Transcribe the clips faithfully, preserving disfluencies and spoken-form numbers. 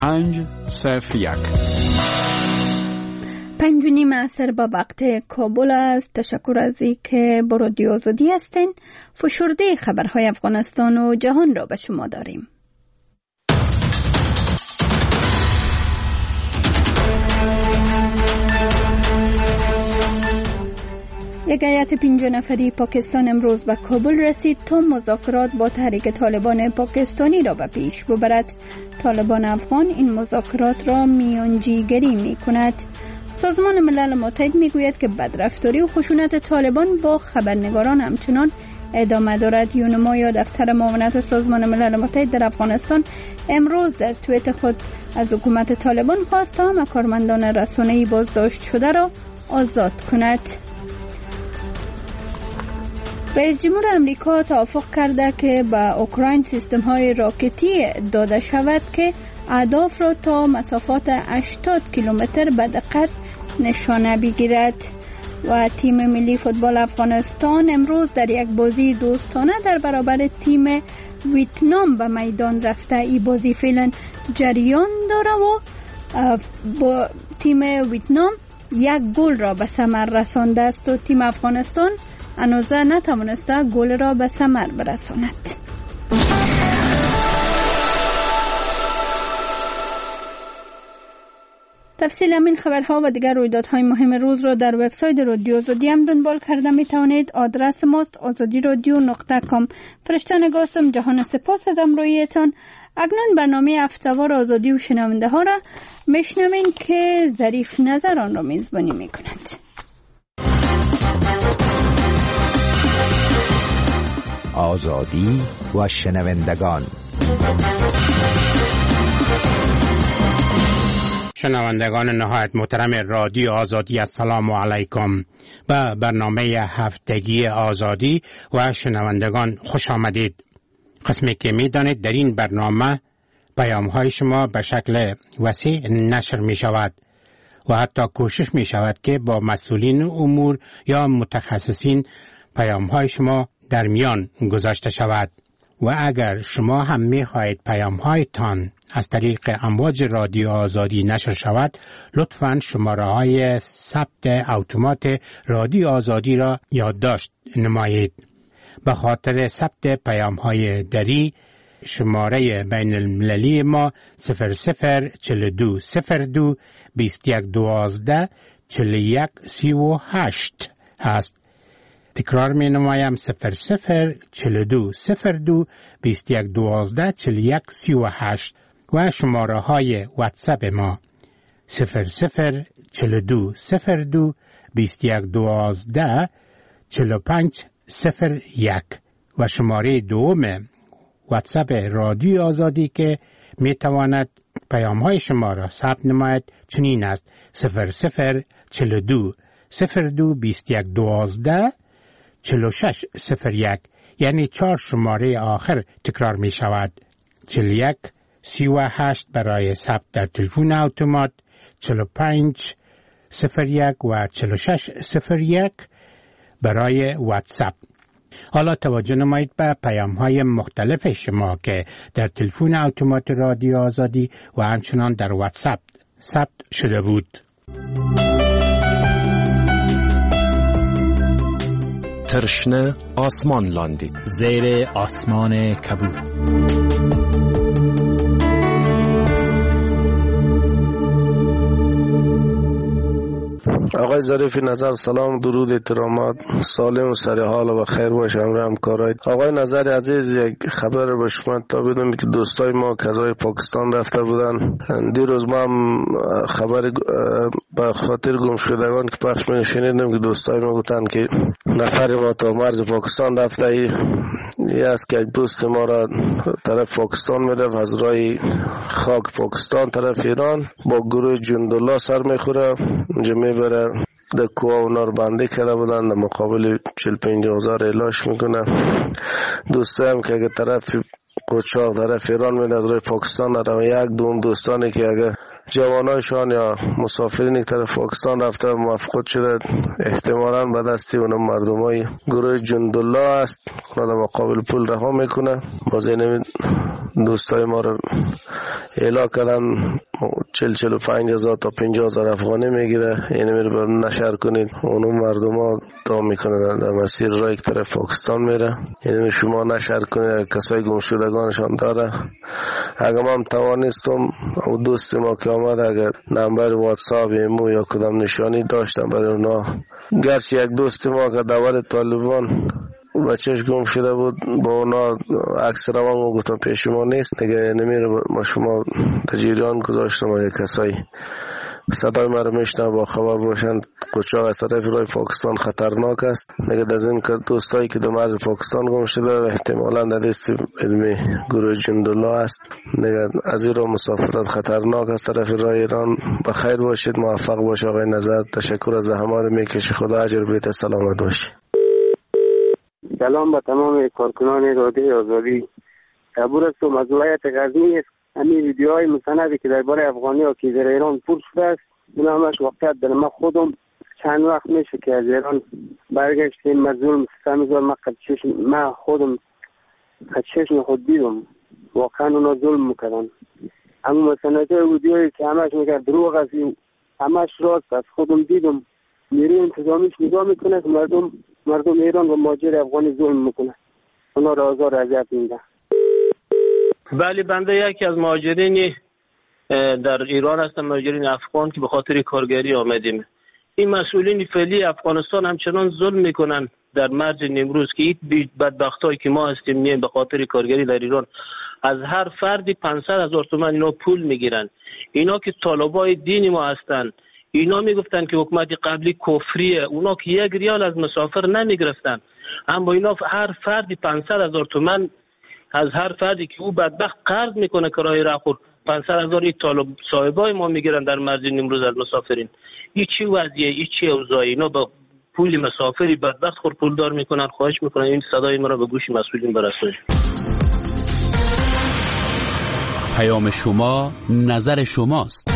پنج صفر یک. پنج و نیم عصر با وقت کابل است. تشکر از این که با رادیو آزادی هستین. فشرده خبرهای افغانستان و جهان را به شما داریم. یک هیئت پنج نفری پاکستان امروز به کابل رسید تا مذاکرات با تحریک طالبان پاکستانی را به پیش ببرد. طالبان افغان این مذاکرات را میانجیگری می کند. سازمان ملل متحد می گوید که بدرفتاری و خشونت طالبان با خبرنگاران همچنان ادامه دارد. یونما یا دفتر معاونت سازمان ملل متحد در افغانستان امروز در توییت خود از حکومت طالبان خواست تا همه کارمندان رسانه‌ای بازداشت شده را آزاد کند. رئیس جمهور امریکا توافق کرده که به اوکراین سیستم های راکتی داده شود که اهداف را تا مسافات هشتاد کیلومتر به دقت نشانه بگیرد. و تیم ملی فوتبال افغانستان امروز در یک بازی دوستانه در برابر تیم ویتنام به میدان رفته. این بازی فعلا جریان داره و با تیم ویتنام یک گل را به ثمر رسانده است و تیم افغانستان هنوز نتوانسته گل را به ثمر برساند. تفصیل همین خبرها و دیگر رویدادهای مهم روز را در وبسایت رادیو آزادی هم دنبال کرده می توانید. آدرس ماست آزادی رادیو نقطه کام. فرشته نگاستم. جهان سپاس از همراهیتان. اکنون برنامه هفته‌وار آزادی و شنونده ها را میشنوین که ظریف نظران را میزبانی می کند. آزادی و شنوندگان. شنوندگان نهایت محترم رادیو آزادی، السلام علیکم. به برنامه هفتگی آزادی و شنوندگان خوش آمدید. قسمی که می دانید در این برنامه پیام های شما به شکل وسیع نشر می شود و حتی کوشش می شود که با مسئولین امور یا متخصصین پیام های شما در میان گذاشته شود. و اگر شما هم می خواهید پیام هایتان از طریق امواج رادیو آزادی نشر شود، لطفاً شماره های ثبت اتومات رادیو آزادی را یادداشت نمایید. به خاطر ثبت پیام های دری شماره بین المللی ما صفر صفر چهل و دو صفر دو بیست و یک دوازده چهل و یک سی و هشت هست. تکرار می نمایم صفر صفر چهل و دو صفر دو بیست و یک دوازده چهل و یک سی و هشت و شماره های واتساپ ما صفر صفر چهل و دو صفر دو بیست و یک دوازده چهل و پنج صفر یک و شماره دوم واتساپ رادیو آزادی که می تواند پیام های شما را ثبت نماید چنین است: صفر صفر چهل و دو صفر دو بیست و یک دوازده چهل و شش صفر یک، یعنی چهار شماره آخر تکرار می شود. چهل و یک سی و هشت برای ثبت در تلفن اتومات، چهل و پنج صفر یک و چهل و شش صفر یک برای واتساپ. حالا توجه نمایید به پیام های مختلف شما که در تلفن اتومات رادیو آزادی و همچنان در واتساپ ثبت شده بود. ترشنه آسمان لاندی، زیر آسمان کبود. آقای ظریف نظر، سلام، درود، احترامات، سالم و سر حال و خیر باشه همراه همکارای. آقای نظر عزیز، یک خبر به شما تا بدم که دوستای ما کذای پاکستان رفته بودن. دیروز ما هم خبر به خاطر گم شدگان که پخش می شنیدم که دوستای ما گفتن که نفر ما تا مرز پاکستان رفته. ای یه است که دوست ما را طرف پاکستان میرفت، از راه خاک پاکستان طرف ایران با گروه جندالله سر میخوره، اونجا میبره در کوه اونا رو بنده کرده بودن، در مقابل چهل پنجاه هزار اعلاش میکنه. دوسته هم که اگه طرف قوچاق طرف ایران میده از راه پاکستان رو، یک دون دوستانی که اگه جوانایشان یا مسافرین که طرف پاکستان رفته موفقات شده، احتمالاً به دستی اونم مردمای گروه جندالله است، اونا در مقابل پول رها میکنه. باز این دوستای ما رو اعلام کردن چل چل و پنج هزار تا پنجاه هزار افغانی میگیره، یعنی میره بر نشر کنید، اونو مردم ها تا میکنن در مسیر راه یک طرف پاکستان میره، یعنی شما نشر کنید کسای گم شدگانشان داره. اگر من توانستم او دوست ما که آمد اگر نمبر واتساپ ایمو یا کدام نشانی داشتم برای اونا، گرچه یک دوست ما که دور طالبان بچهش گم شده بود با اونا عکس روان گفتم پیش ما نیست دیگه نمیره، ما شما تجریان گذاشتم و یک کسایی صدای ما رو میشنه با خبر باشن قچاق از طرف راه پاکستان خطرناک است دیگه. در این که دوستایی که در مرز پاکستان گم شده احتمالاً در دست علمی گروه جندالله است دیگه، از این راه مسافرت خطرناک است طرف راه ایران. بخیر باشید، موفق باش آقای نظر، تشکر از زحمات میکشی، خدا اجر بده، سلامت باشی. سلام به تمام کارکنان رادیو آزادی. عبور است و مزلایت غزنی است. همین ویدیوهای مستندی که درباره افغانی ها که در ایران پر شده است، اون همش واقعیت داره. من خودم چند وقت میشه که از ایران برگشتیم، مظلوم سمیزار من قدشش من خودم قدشش خود دیدم، واقعا اونا ظلم میکردن. اما مستندهای ویدیوهایی که همش میگه دروغ است، همش راست است، خودم دیدم. نیروی انتظامیش نگاه میکنه که مردم مردم ایران و مهاجر افغانی ظلم میکنه، اونا را آزار اذیت میده. بله، بنده یکی از مهاجرین در ایران هستم، مهاجرین افغان که به خاطر کارگری آمدیم. این مسئولین فعلی افغانستان همچنان ظلم میکنن در مرز نیمروز که این بدبختایی که ما هستیم نیم به خاطر کارگری در ایران از هر فردی پانصد هزار تومان اینا پول میگیرن. اینا که طالبای دین ما هستن، اینا میگفتن که حکومت قبلی کفریه، اونا که یک ریال از مسافر نمیگرفتن، اما اینا هر فردی پانصد هزار تومان از هر فردی که او بدبخت قرض میکنه کرایه راه خور پانصد هزار این طالب صاحبای ما میگیرن در مرز نیمروز از مسافرین. این چی وضعیه؟ این چی اوضاعی؟ اینا با پول مسافری بدبخت خور پول دار میکنن. خواهش میکنن این صدای ما را به گوش مسئولین برسونید. پیام شما نظر شماست.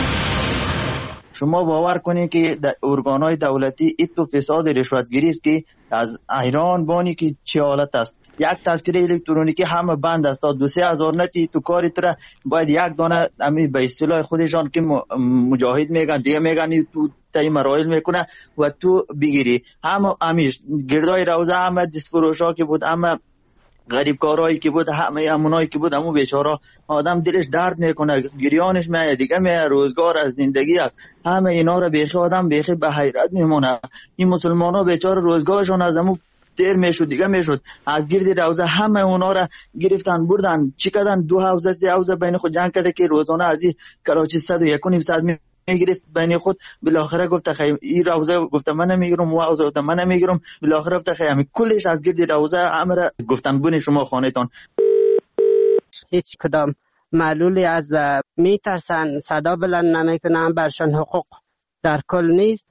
شما باور کنید که ارگان‌های دولتی ایتو فساد رشوتگیری است که از ایران بانی که چه حالت است. یک تذکره الکترونیکی همه بند است، تا دو سه هزار نتی تو کاری تر باید یک دانه امی به اصطلاح خودشان که مجاهد میگن دیگه میگن تو تای مراحل میکنه و تو بگیری. همه امیش گردای روزه همه دستفروشا که بود، همه غریب کارهایی که بود، همه همونایی که بود، همون بیچاره آدم دلش درد میکنه، گریانش میاد دیگه، میاد روزگار از زندگی است. همه اینا رو بیخی آدم بیخی به حیرت میمونه. این مسلمانا بیچاره روزگارشون از همون دیر میشد دیگه میشد، از گرد روزه همه اونا را گرفتن بردن چی کردن، دو حوزه سه حوزه بین خود جنگ کرده که روزانه از این کراچی صد و یک و نیم ساعت میگرفت بین خود. بالاخره گفت خیلی این روزه گفتم من نمیگیرم، و حوزه گفتم من نمیگیرم، بالاخره گفت خیلی کلش از گرد روزه امر گفتن بون شما خانهتان. هیچ کدام معلولی از میترسن صدا بلند نمیکنن، برشان حقوق در کل نیست.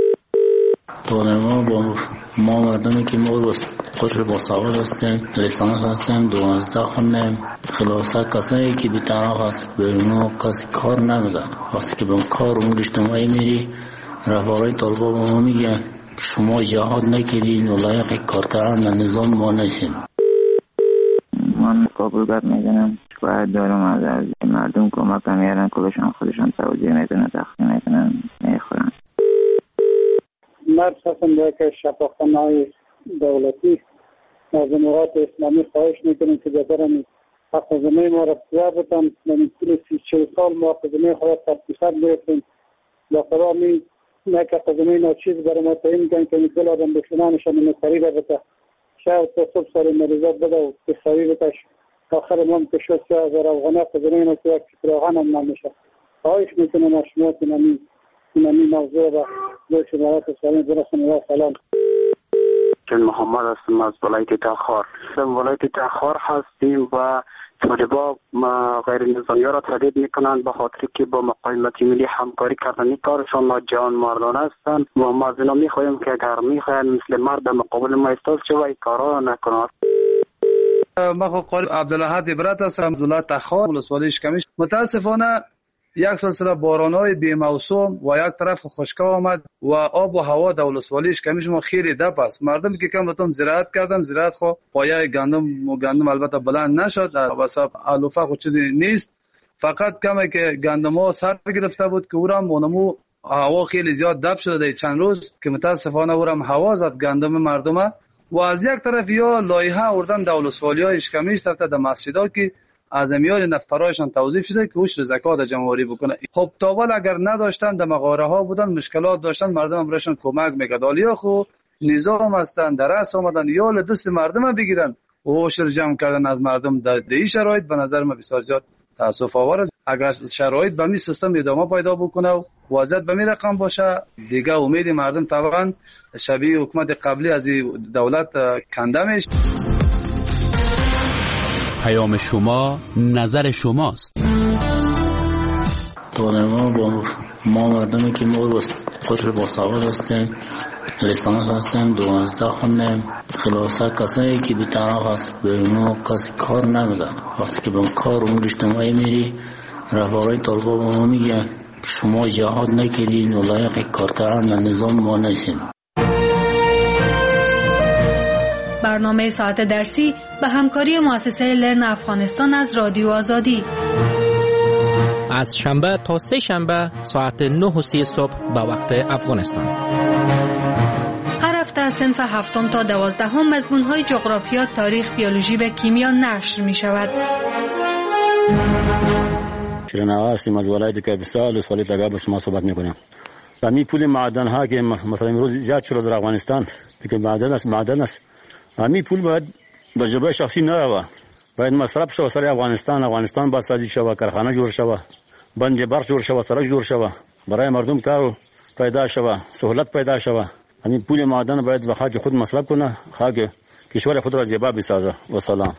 ما با ما مردمی که ما خوش با سواد هستیم، لیسانس هستیم، دوازده خوندیم، خلاصه کسایی که بی‌طرف هست به ما کسی کار نمیده. وقتی که به کار امور اجتماعی میری، رهبرای طالبان به ما میگه که شما جهاد نکردین و لایق کار کردن نظام ما نشین. من کابلگرد میدونم باید دارم از مردم کمک میارن، کلشان خودشان توجیه میدونن، تخصیل میدونن، میخورن. مرد هستم در که شفاخانه‌های دولتی از امارات اسلامی خواهش میکنیم که ببرن حق زمین ما را بسیار بتن. من طول سی چل سال ما حق زمین خواهد تبتیخت گرفتیم، با خدا می نه که حق زمین ها چیز برای ما تعیین میکنن که میدل آدم بشنانشان من خریبه بته شاید تا صبح سر مریضات بده و بخری بتش آخر ما که شد سه هزار افغانه حق زمین ها که یک فراغان هم نمیشه. خواهش میکنم از شما که نمی نمی موضوع و دوش مرات سالین برسن و سلام. چون محمد هستم از ولایت تخار. ولایت تخار هستیم و طالبا غیر نظامی را تهدید میکنند به خاطر که با مقاومت ملی همکاری کردن. کارشان ناجوان مردانه هستند و ما از اینا میخواهیم که اگر میخواهند مثل مرد در مقابل ما ایستاد شوند این کارا را نکنند. ما خو قاری عبدالحد عبرت هستم از ولایت تخار ولسوالی اشکمیش. متاسفانه یک سلسله باران‌های بی‌موسوم و یک طرف خشکی آمد و آب و هوا در ولسوالی اشکمیش ما خیلی دپ است. مردم که کم بتون زراعت کردن، زراعت خو پایه گندم و گندم البته بلند نشد، واسه علوفه خو چیزی نیست فقط کمی که گندم‌ها سر گرفته بود که او را مونمو هوا خیلی زیاد دب شده در چند روز که متاسفانه او را هوا زد گندم مردم. و از یک طرف یا لایحه آوردن دولت‌سوالی‌های اشکمیش رفته در مسجدها که از میان نفرایشان توظیف شده که اوش زکات جمهوری بکنه. خب تاول اگر نداشتن در مغاره ها بودن مشکلات داشتن مردم برایشان کمک میکرد. حالا خو نظام هستن درس آمدن یا دست مردم بگیرن و اوش جمع کردن از مردم در این شرایط به نظر من بسیار زیاد تاسف آور است. اگر شرایط به می سیستم ادامه پیدا بکنه و وضعیت به می رقم باشه دیگه امید مردم طبعا شبیه حکومت قبلی از دولت کنده میشه. پیام شما نظر شماست. ما با ما مردمی که ما خوش با سواد هستیم، لیسانس هستیم، دوازده خوندیم، خلاصه کسایی که بی‌طرف هست به ما کسی کار نمیدن. وقتی که به کار امور اجتماعی میری رهبرای طالبا به ما میگه شما جهاد نکردین و لایق کار کردن نظام ما نشین. برنامه ساعت درسی به همکاری مؤسسه لرن افغانستان از رادیو آزادی از شنبه تا سه شنبه ساعت نه و سی صبح به وقت افغانستان. هر هفته از صنف هفتم تا دوازدهم مضمون‌های جغرافیا، تاریخ، بیولوژی و کیمیا نشر می‌شود. شیرین‌آقا هستیم از ولایت کاپیسا ولسوالی تگاه با شما صحبت می‌کنم. و می پول معدن ها که مثلا امروز زیاد شده در افغانستان که معدن است معدن است همین پول باید به جبهه شخصی نروه، باید مصرف شود سر افغانستان. افغانستان باید سازی شود، کارخانه جور شود، بند برق جور شود، سرک جور شود، برای مردم کار پیدا شود، سهولت پیدا شود. همین پول معدن باید به خاک خود مصرف کنه، خاک کشور خود را زیبا بسازه. و سلام.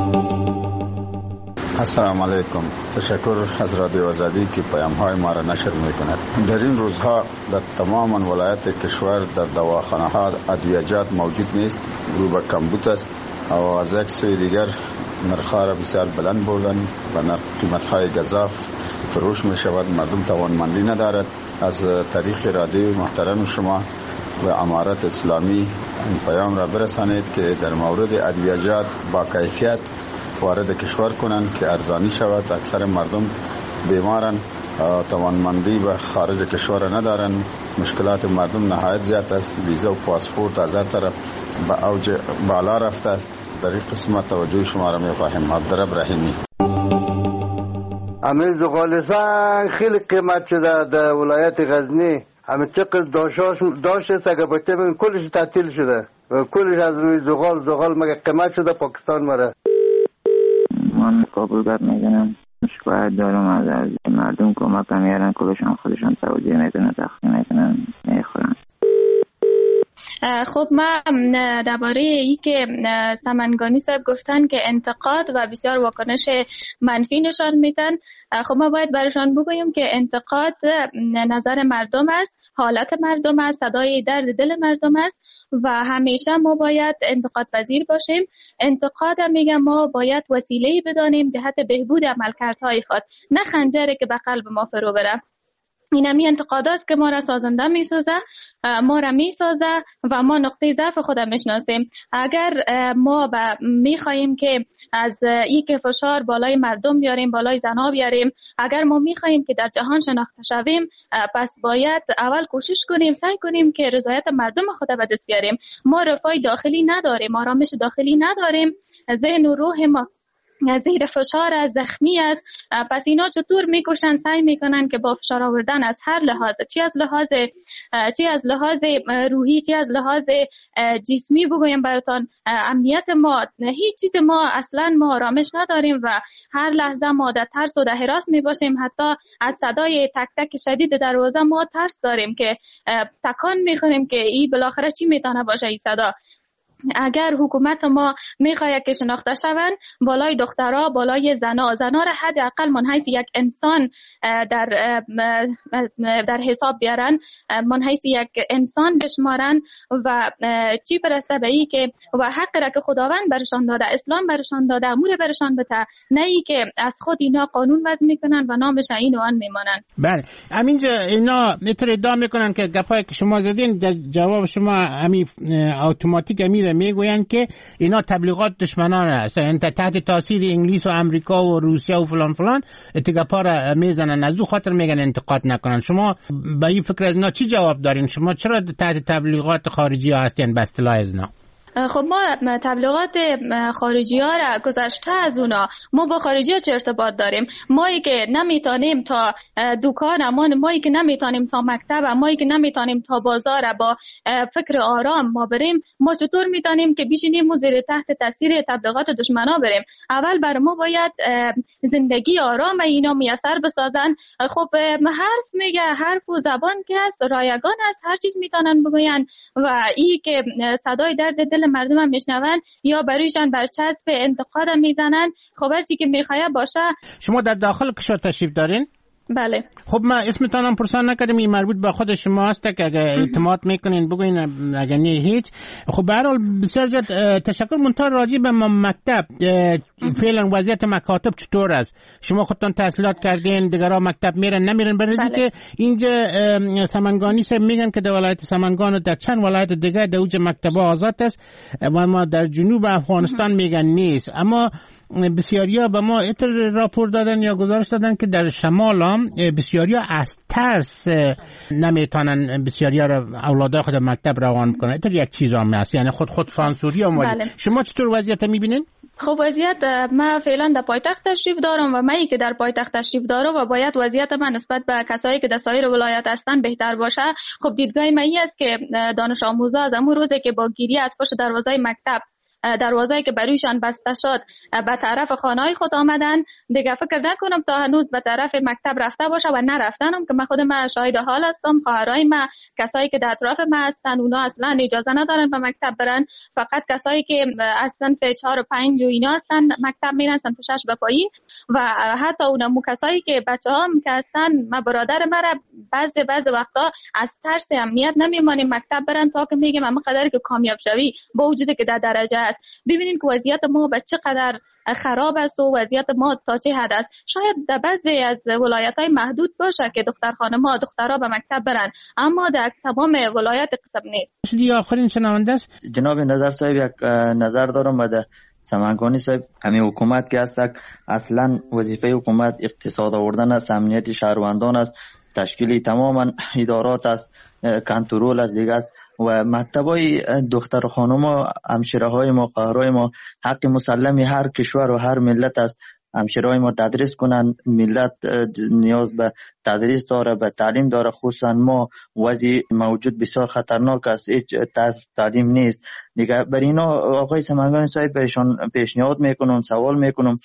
السلام علیکم. تشکر از رادیو آزادی که پیام‌های ما را نشر می‌کند. در این روزها در تمام ولایات کشور در دواخانه‌ها ادویه‌جات موجود نیست، رو به کمبود است و از یک سوی دیگر نرخ‌ها را بسیار بلند بردن و نرخ قیمت‌های گزاف فروش می‌شود. مردم توانمندی ندارد. از طریق رادیو محترم شما و امارت اسلامی این پیام را برسانید که در مورد ادویه‌جات با کیفیت وارد کشور کنند که ارزانی شود. اکثر مردم بیمارن، توانمندی و خارج کشور ندارن. مشکلات مردم نهایت زیاد است. ویزا و پاسپورت از هر طرف به اوج بالا رفته است. در این قسمت توجه شما را می‌خواهیم. عبدالرب رحیمی. امیر زغالستان خیلی قیمت شده در ولایت غزنی. همه چقدر داشت است اگر باید ببین کلش تعطیل شده و کلش از روی زغال زغال مگه قیمت شده پاکستان مره. من کابل گپ میزنم. شکایت دارم از مردم کمک میارن کلشان خودشان توجیه میکنن تقسیم میکنن میخورن. خب ما درباره ای که سمنگانی صاحب گفتن که انتقاد و بسیار واکنش منفی نشان میدن، خب ما باید برشان بگوییم که انتقاد نظر مردم است، حالت مردم است، صدای درد دل مردم است و همیشه ما باید انتقاد پذیر باشیم. انتقاد هم میگم ما باید وسیله‌ای بدانیم جهت بهبود عملکردهای خود، نه خنجری که به قلب ما فرو بره. این همی انتقاد است که ما را سازنده می سازه، ما را می سازه و ما نقطه ضعف خود میشناسیم. اگر ما می خواهیم که از این که فشار بالای مردم بیاریم، بالای زنها بیاریم، اگر ما می خواهیم که در جهان شناخته شویم، پس باید اول کوشش کنیم، سعی کنیم که رضایت مردم خود به دست بیاریم. ما رفاه داخلی نداریم، آرامش داخلی نداریم، ذهن و روح ما زیر فشار از زخمی است. پس اینا چطور میکشن، سعی میکنن که با فشار آوردن از هر لحاظ، چی از لحاظ چی از لحاظ روحی، چی از لحاظ جسمی بگویم براتان، امنیت ما، هیچ چیز ما اصلا ما آرامش نداریم و هر لحظه ما در ترس و در هراس میباشیم. حتی از صدای تک تک شدید دروازه ما ترس داریم که تکان میخوریم که این بالاخره چی میتونه باشه این صدا. اگر حکومت ما میخواهد که شناخته شوند، بالای دخترها، بالای زنا، زنا را حداقل من حیث یک انسان در در حساب بیارن، من حیث یک انسان بشمارن و چی برسه به ای که و حق را که خداوند برشان داده، اسلام برشان داده، امور برشان بده، نه ای که از خود اینا قانون وضع میکنن و نامش این و آن میمانن. بله، همینجا اینا اینطور ادعا میکنن که گپایی که شما زدین جواب شما همین اتوماتیک امیر میره میگوین که اینا تبلیغات دشمنان است، یعنی تحت تاثیر انگلیس و امریکا و روسیه و فلان فلان اتکاپا را میزنن، از او خاطر میگن انتقاد نکنن. شما به این فکر از اینا چی جواب دارین؟ شما چرا تحت تبلیغات خارجی ها هستین به اصطلاح از اینا؟ خب ما تبلیغات خارجی ها را گذشته از اونا ما با خارجی ها چه ارتباط داریم؟ مایی که نمیتونیم تا دکان، مایی که نمیتونیم تا مکتب، مایی که نمیتونیم تا بازار با فکر آرام ما بریم، ما چطور میتونیم که بشینیم و زیر تحت تاثیر تبلیغات دشمنا بریم؟ اول بر ما باید زندگی آرام اینا میسر بسازن. خب حرف میگه، حرف و زبان که هست رایگان است، هر چیز میتونن بگوین و ای که صدای درد دل مردم هم میشنون یا برویشان برچسب انتقاد میزنن. خب هرچی که میخواه باشه. شما در داخل کشور تشریف دارین؟ بله. خب ما اسمتان هم پرسان نکردیم، این مربوط به خود شما هست که اگه اعتماد میکنین بگوین، اگه نه هیچ. خب به هر حال بسیار زیاد تشکر. منتها راجع به مکتب فعلا وضعیت مکاتب چطور است؟ شما خودتان تحصیلات کردین، دیگرها مکتب میرن نمیرن؟ برای بله. که اینجا سمنگانی صاحب میگن که در ولایت سمنگان و در چند ولایت دیگه در اوج مکتب‌ها آزاد است و ما در جنوب افغانستان میگن نیست. اما بسیاریا به ما اتر راپور دادن یا گزارش دادن که در شمال هم بسیاریا از ترس نمیتونن بسیاریا را اولادای خود مکتب روان کنن. اتر یک چیز هم هست، یعنی خود خود سانسوری هم بله. شما چطور وضعیت میبینین؟ خب وضعیت ما فعلا در پایتخت تشریف دارم و من که در پایتخت تشریف دارم و باید وضعیت من نسبت به کسایی که در سایر ولایت هستن بهتر باشه. خب دیدگاه من این است که دانش آموزا از امون روزی که با گیری از پشت دروازه مکتب دروازه‌ای که برویشان بسته شد به طرف خانه‌های خود آمدن، دیگه فکر نکنم تا هنوز به طرف مکتب رفته باشه و نرفتنم که من خودم شاهد حال هستم. خواهرای من، کسایی که در اطراف من هستن، اونا اصلا اجازه ندارن به مکتب برن. فقط کسایی که از صنف چهار و پنج و اینا هستن مکتب میرن، صنف شش به پایین. و حتی اونم کسایی که بچه‌هام که هستن، ما برادر مرا بعضی بعضی وقتا از ترس امنیت نمیمانیم مکتب برن تا که میگم اما قدری که کامیاب شوی با وجودی که در درجه است. ببینید که وضعیت ما به چقدر خراب است و وضعیت ما تا چه حد است. شاید در بعضی از ولایت‌های محدود باشه که دختر خانم‌ها دخترها به مکتب برن، اما در تمام ولایت قسم نیست. دی آخرین شنونده است. جناب نظر صاحب یک نظر دارم و در سمنگانی صاحب همین حکومت که هست اصلا وظیفه حکومت اقتصاد آوردن است، امنیت شهروندان است، تشکیل تماما ادارات است، کنترل است دیگه است. و مکتبای دختر خانم و همشیره های ما، خواهرای ما حق مسلمی هر کشور و هر ملت است. همشیره های ما تدریس کنن، ملت نیاز به تدریس داره، به تعلیم داره. خصوصا ما وضع موجود بسیار خطرناک است، هیچ تعلیم نیست دیگه. بر اینا آقای سمنگانی صاحب برشان پیشنهاد میکنم، سوال میکنم،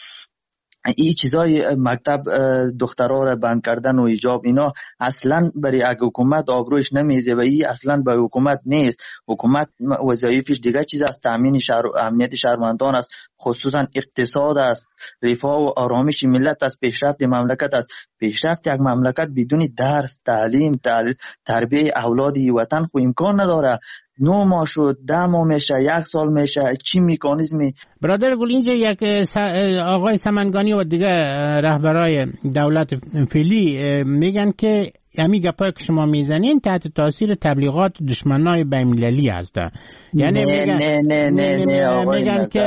این چیزای مکتب دخترها را بند کردن و ایجاب اینا اصلا برای اگه حکومت آبروش نمیزه و این اصلا برای حکومت نیست. حکومت وظایفش دیگه چیز است، تامین شهر امنیت شهروندان است، خصوصا اقتصاد است، رفاه و آرامش ملت است، پیشرفت مملکت است. پیشرفت یک مملکت بدون درس، تعلیم، تربیه اولاد وطن خو امکان نداره. نو ماه شد، ده ماه میشه، یک سال میشه، چی میکانیزمی؟ برادر گل اینجا یک آقای سمنگانی و دیگه رهبرای دولت فعلی میگن که همین گپایی که شما میزنین تحت تاثیر تبلیغات دشمنای بین‌المللی هست. یعنی میگن نه نه نه نه آقای میگن که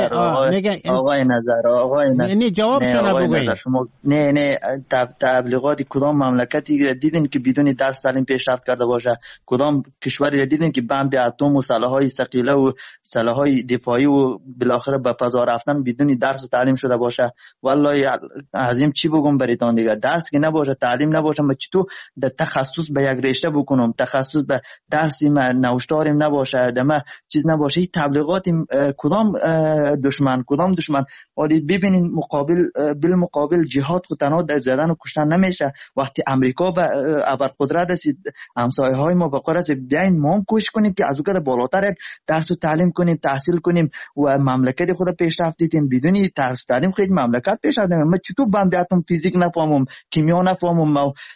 آقای نظر آقای نظر نه جواب شما بگویید. نه نه تبلیغات کدام مملکتی دیدین که بدون درس تعلیم پیشرفت کرده باشه؟ کدام کشوری دیدین که بمب اتم و سلاح‌های ثقیله و سلاح‌های دفاعی و بالاخره به فضا رفتن بدون درس و تعلیم شده باشه؟ والله عظیم چی بگم براتون دیگه، درس که نباشه، تعلیم نباشه، ما چطور تخصص به یک رشته بکنم، تخصص به درسی من نوشتاریم نباشه، دمه چیز نباشه. این تبلیغات کدام دشمن کدام دشمن ولی ببینین مقابل بالمقابل جهاد خود تنها در زدن و کشتن نمیشه. وقتی امریکا به ابرقدرت است، همسایه های ما به قدرت بیاین ما هم کوشش کنیم که از اون بالاتر درس و تعلیم کنیم، تحصیل کنیم و مملکت خود پیشرفت بدیم. بدون درس تعلیم خود مملکت پیشرفت نمیکنه. من چطور بمب اتم فیزیک نفهمم، کیمیا نفهمم،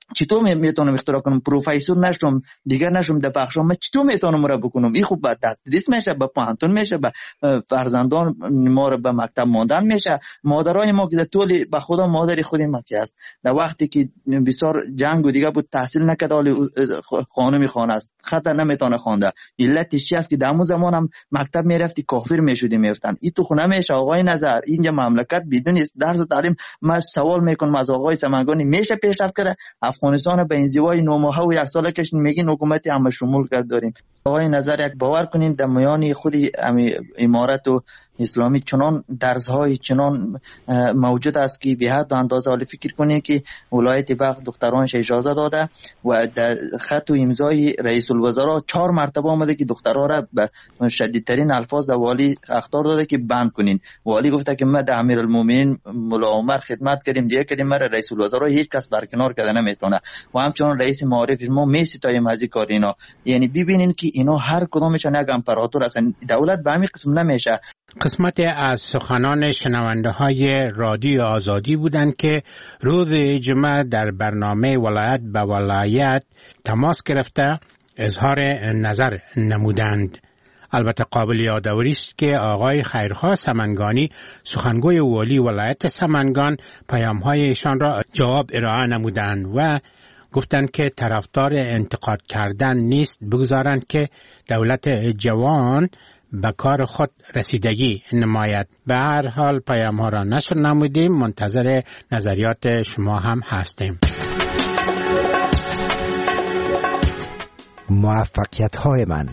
چطور میتونم اختراع کنم؟ پروفسور نشم، دیگر نشم در بخشم، من چطور میتونم را بکنم؟ این خوب به تدریس میشه، به پانتون میشه، به فرزندان ما را به مکتب ماندن میشه. مادرای ما که در طول به خدا مادر خودی ما که است، در وقتی که بسیار جنگ و دیگه بود تحصیل نکرد، حالی خانمی خانه است، خط نمیتونه خوانده. علتش چی است که در اون زمان هم مکتب میرفتی کافر میشدی میفتن. این تو خونه میشه. آقای نظر اینجا مملکت بدون درس و تعلیم، من سوال میکنم از آقای سمنگانی میشه پیشرفت کرده؟ افغانستان به انزوای نو ماه و یک ساله کشین میگین حکومت همه شمول کرد داریم. آقای نظر یک باور کنین در میان خودی امارت و اسلامی چنان درس‌های چنان موجود است که به حد اندازه حال فکر کنید که ولایت بلخ دخترانش اجازه داده و در خط و امضای رئیس الوزراء چهار مرتبه آمده که دخترها را به شدیدترین الفاظ در والی اخطار داده که بند کنین. والی گفته که ما در امیرالمومنین مولا عمر خدمت کردیم، دیگه کردیم، ما رئیس الوزراء هیچ کس برکنار کرده نمیتونه و همچنان رئیس معارف ما میستایم از این کار اینا. یعنی ببینین که اینا هر کدامشون یک امپراتور هستن. دولت به همین قسم نمیشه. قسمت از سخنان شنونده های رادیو آزادی بودند که روز جمعه در برنامه ولایت به ولایت تماس گرفته اظهار نظر نمودند. البته قابل یادآوری است که آقای خیرخواه سمنگانی سخنگوی والی ولایت سمنگان پیام‌های ایشان را جواب ارائه نمودند و گفتند که طرفدار انتقاد کردن نیست، بگذارند که دولت جوان به کار خود رسیدگی نماید. به هر حال پیام ها را نشر نمودیم، منتظر نظریات شما هم هستیم. موفقیت های من.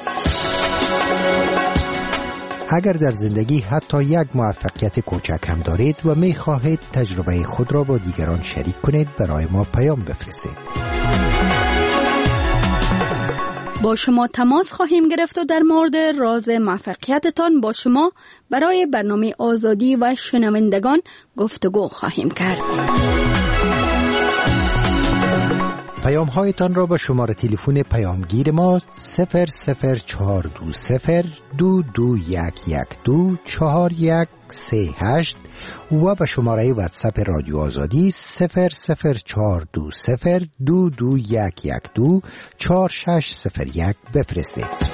اگر در زندگی حتی یک موفقیت کوچک هم دارید و می خواهید تجربه خود را با دیگران شریک کنید، برای ما پیام بفرستید. با شما تماس خواهیم گرفت و در مورد راز موفقیتتان با شما برای برنامه آزادی و شنوندگان گفتگو خواهیم کرد. پیام هایتان را با شماره تلفن پیامگیر ما صفر صفر چهار دو صفر دو دو یک یک دو چهار یک سه هشت و به شماره واتساپ رادیو آزادی صفر صفر چهار دو صفر دو دو یک یک دو چهار شش صفر یک بفرستید.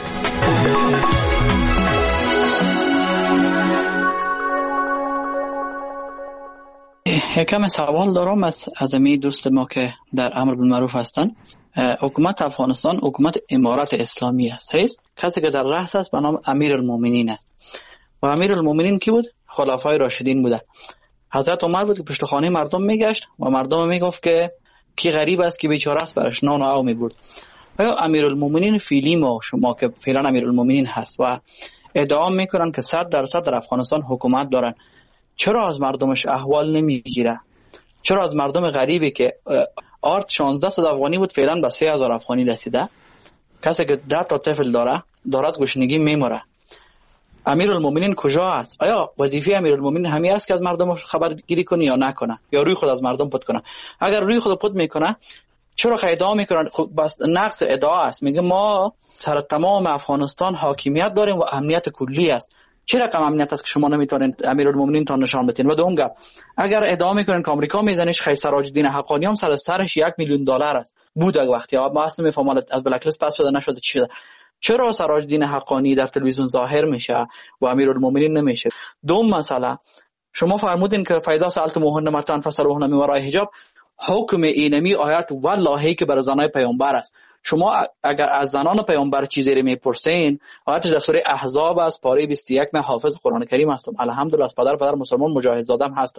یکم سوال دارم از از امی دوست ما که در امر بالمعروف هستن. حکومت افغانستان حکومت امارت اسلامی است. هست کسی که در رأس است به نام امیرالمومنین است و امیرالمومنین کی بود؟ خلفای راشدین بوده. حضرت عمر بود که پشت خانه مردم میگشت و مردم میگفت که کی غریب است که بیچاره است، برش نان و آب میبرد. آیا امیرالمومنین فعلی ما شما که فعلا امیرالمومنین هست و ادعا میکنن که صد درصد در افغانستان حکومت دارن، چرا از مردمش احوال نمیگیره؟ چرا از مردم غریبی که آرت شانزده صد افغانی بود فعلا به سه هزار افغانی رسیده؟ کسی که ده تا طفل داره داره از گشنگی میمره. امیرالمومنین کجا است؟ آیا وظیفه امیرالمومنین همین است که از مردم خبرگیری کنه یا نکنه، یا روی خود از مردم پد کنه؟ اگر روی خود پد میکنه چرا ادعا میکنن؟ خب بس نقص ادعا است. میگه ما سر تمام افغانستان حاکمیت داریم و امنیت کلی است. چه رقم امنیت است که شما نمیتونید امیرالمومنین تا نشان بدین؟ و دوم گپ، اگر ادعا میکنین که آمریکا میزنش خیلی سراج الدین حقانی هم سر سرش یک میلیون دلار است بود اگه وقتی ما اصلا میفهمم از بلک لیست پس شده نشده چی شده، چرا سراج الدین حقانی در تلویزیون ظاهر میشه و امیرالمومنین نمیشه؟ دوم مسئله، شما فرمودین که فایده سالت موهن متن فسرهن من ورای حجاب، حکم اینمی آیات والله که بر زنای پیامبر است. شما اگر از زنان پیامبر چیزی رو میپرسین، آیاتش در سوره احزاب است پاره بیست و یک. من حافظ قرآن کریم هستم، الحمدلله از پدر پدر مسلمان مجاهد زادم هستم.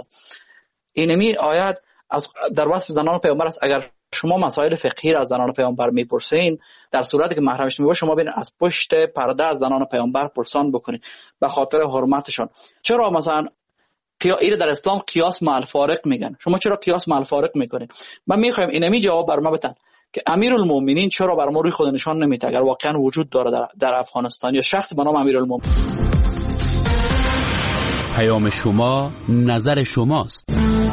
اینمی آیات از در وصف زنان پیامبر است. اگر شما مسائل فقهی را از زنان پیامبر میپرسین، در صورتی که محرمش میباشه شما بین از پشت پرده از زنان پیامبر پرسان بکنید به خاطر حرمتشان. چرا مثلا این در اسلام قیاس مع الفارق میگن، شما چرا قیاس مع الفارق میکنین؟ من میخوایم اینمی جواب بر ما بدن که امیرالمومنین چرا بر ما روی خود نشان نمیده اگر واقعا وجود داره در, در افغانستان یا شخص به نام امیرالمومنین. پیام شما نظر شماست.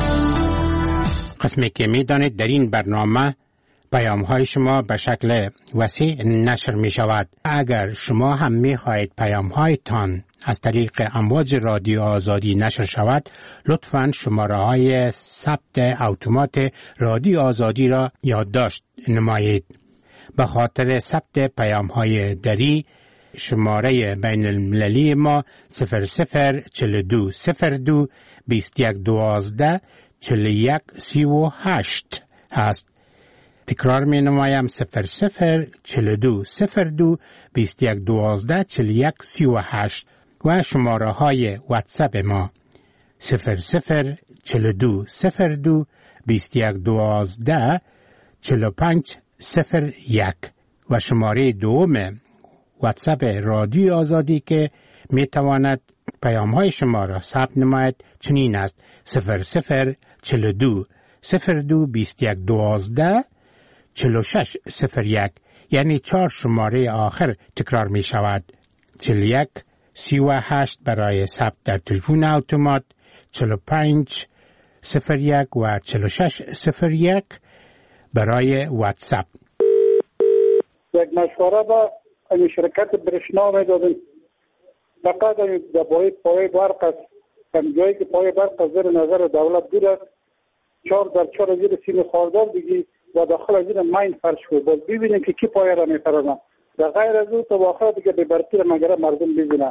قسمی که میدانید در این برنامه پیام های شما به شکل وسیع نشر می شود. اگر شما هم می خواهید پیام هایتان از طریق امواج رادیو آزادی نشر شود، لطفاً شماره های ثبت اتومات رادیو آزادی را یادداشت نمایید. به خاطر ثبت پیام های دری، شماره بین المللی ما صفر صفر چهل و دو صفر دو بیست و یک دوازده چهل و یک سی و هشت است. تکرار می نمایم صفر صفر چهل و دو صفر دو بیست و یک دوازده چهل و یک سی و هشت و شماره های واتساپ ما صفر صفر چهل و دو صفر دو بیست و یک دوازده چهل و پنج صفر یک و شماره دوم واتساپ رادیو آزادی که می تواند پیام های شما را ثبت نماید چنین است: صفر صفر چهل و دو صفر دو بیست و یک دوازده چهل و شش صفر یک، یعنی چهار شماره آخر تکرار می شود: چهل و یک سی و هشت برای ثبت در تلفن اتومات، چهل و پنج صفر یک و چهل و شش صفر یک برای واتساپ. یک مشوره با این شرکت برشنا می دادیم. فقط این دبای پای برق است. جایی که پای برق از زیر نظر دولت دور است، چهار در چهار زیر سیم خاردار دیگی و داخل از زیر مین فرش شد. باز ببینیم که کی پای را می‌پرانه. در غیر از او تا آخر دیگه به برتی را مگر مردم ببینن.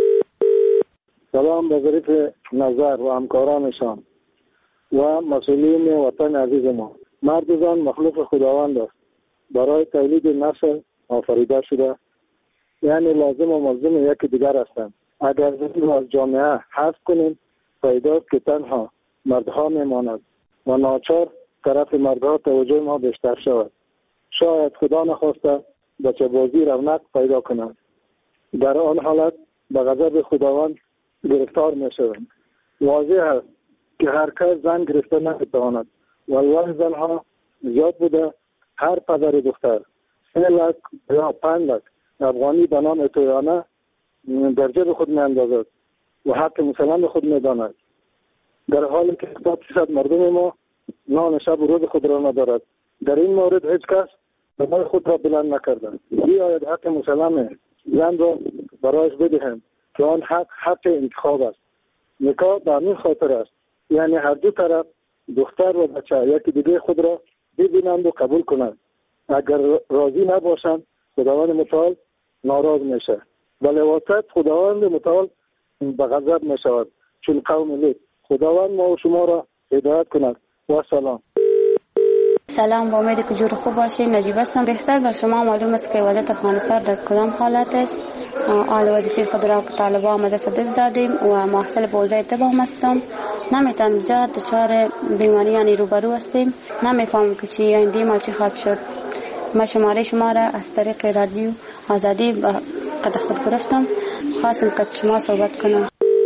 سلام به ظریف نظر و همکارانشان و مسئولین وطن عزیز ما. مردان مخلوق خداوند است. برای تولید نسل آفریده شده، یعنی لازم و ملزم یکی دیگر هستند. اگر زن از جامعه حذف کنیم، پیداست که تنها مردها میماند و ناچار طرف مردها توجه ما بیشتر شود. شاید خدا نخواسته بچه بازی رونق پیدا کنند. در آن حالت به غضب خداوند گرفتار می شوند. واضح است که هر کس زن گرفته نمیتواند. والله زنها زیاد بوده. هر پدر دختر سه لک یا پنج لک افغانی به نام اتویانه در جیب خود می اندازد و حق مسلم خود می داند، در حالی که هفتاد درصد مردم ما نان شب و روز خود را ندارد. در این مورد هیچ کس دماغ خود را بلند نکرده. بیاید حق مسلم زن را برایش بدهیم که آن حق حق انتخاب است. نکاح به همین خاطر است، یعنی هر دو طرف دختر و بچه یکی دیگه خود را ببینند و قبول کنند. اگر راضی نباشند خداوند متعال ناراض میشه. ولی واسط خداوند متعال به غضب میشود، چون قوم لوط. خداوند ما و شما را هدایت کند. و سلام. سلام، با امید که جور خوب باشید. نجیب هستم. بهتر بر شما معلوم است که وضعیت افغانستان در کدام حالت است. آل وظیفه خود را که طالبان آمده دست دادیم و محصل به حوزه طب هستم. نمیتونم جا دچار بیماریانی روبرو هستیم. نمیفهمم که چی این بیمار چی خواهد شد. ما شماره شما را از طریق رادیو آزادی قد خود گرفتم. خواستم که شما صحبت کنم.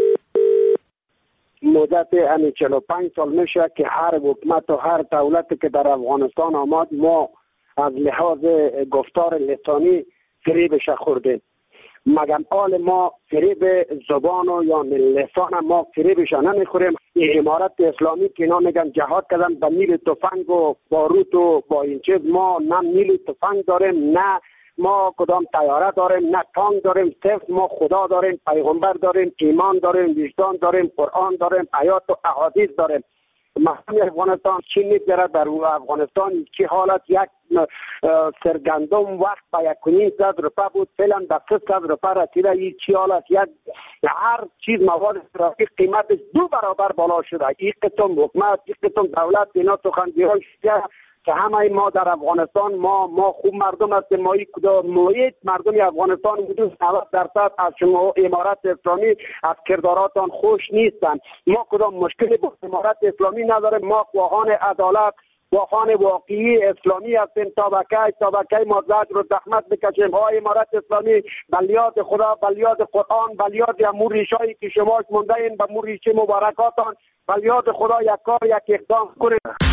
مدت همین چهل و پنج سال میشه که هر حکومت و هر دولتی که در افغانستان آمد ما از لحاظ گفتار لسانی فریبش خوردیم. مگم آل ما فریب زبان و یا لسان ما فریبش نمیخوریم. این امارت اسلامی که اینا میگن جهاد کردن با نیل تفنگ و باروت و با این چیز، ما نه نیل تفنگ داریم، نه ما کدام طیاره داریم، نه تانک داریم. صرف ما خدا داریم، پیغمبر داریم، ایمان داریم، وجدان داریم، قرآن داریم، آیات و احادیث داریم. مثلا افغانستان چی میگذره در افغانستان چی حالت؟ یک سرگندم وقت با یک کنین صد روپه بود، فعلا به سه صد روپه رسیده. این چی حالت؟ یک هر چیز مواد ترافیک قیمتش دو برابر بالا شده. این قسم حکومت، این قسم دولت اینا سخنگویان شده که همه ما در افغانستان ما ما خوب مردم هستیم. ما یک کدام محیط مردم افغانستان حدود نود درصد از شما امارت اسلامی از کرداراتان خوش نیستند. ما کدام مشکلی با امارت اسلامی نداریم. ما خواهان عدالت، خواهان واقعی اسلامی هستیم. طبقه طبقه ما زجر و زحمت بکشیم. ها امارت اسلامی بلیاد خدا، بلیاد قرآن، بلیاد امور ریشایی که شما مونده این به امور ریشه مبارکاتان، بلیاد خدا یک کار یک اقدام کنید.